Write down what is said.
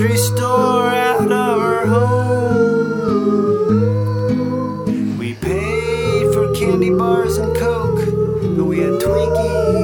grocery store out of her home. We paid for candy bars and Coke, but we had Twinkies